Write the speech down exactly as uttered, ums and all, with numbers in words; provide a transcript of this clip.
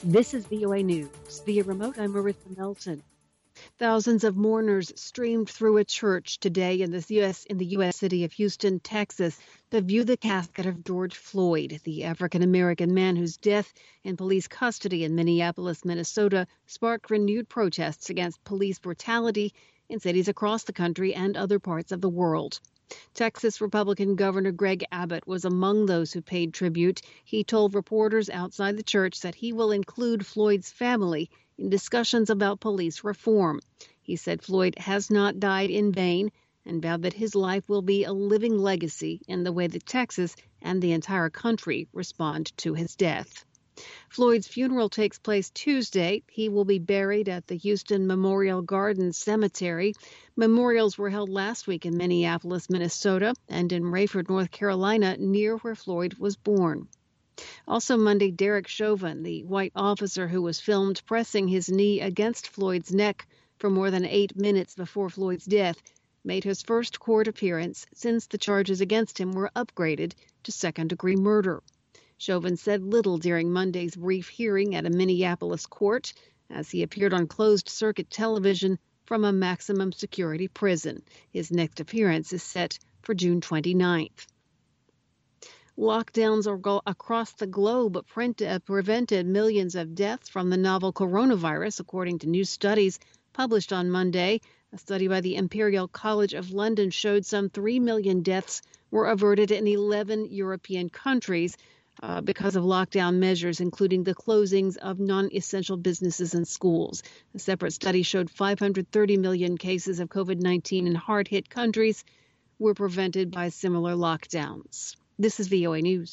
This is V O A News. Via remote, I'm Marissa Melton. Thousands of mourners streamed through a church today in the U S in the U S city of Houston, Texas, to view the casket of George Floyd, the African-American man whose death in police custody in Minneapolis, Minnesota, sparked renewed protests against police brutality in cities across the country and other parts of the world. Texas Republican Governor Greg Abbott was among those who paid tribute. He told reporters outside the church that he will include Floyd's family in discussions about police reform. He said Floyd has not died in vain and vowed that his life will be a living legacy in the way that Texas and the entire country respond to his death. Floyd's funeral takes place Tuesday. He will be buried at the Houston Memorial Gardens Cemetery. Memorials were held last week in Minneapolis, Minnesota, and in Rayford, North Carolina, near where Floyd was born. Also Monday, Derek Chauvin, the white officer who was filmed pressing his knee against Floyd's neck for more than eight minutes before Floyd's death, made his first court appearance since the charges against him were upgraded to second-degree murder. Chauvin said little during Monday's brief hearing at a Minneapolis court as he appeared on closed-circuit television from a maximum security prison. His next appearance is set for June twenty-ninth. Lockdowns across the globe prevented millions of deaths from the novel coronavirus, according to new studies published on Monday. A study by the Imperial College of London showed some three million deaths were averted in eleven European countries uh, because of lockdown measures, including the closings of non-essential businesses and schools. A separate study showed five hundred thirty million cases of COVID nineteen in hard-hit countries were prevented by similar lockdowns. This is V O A News.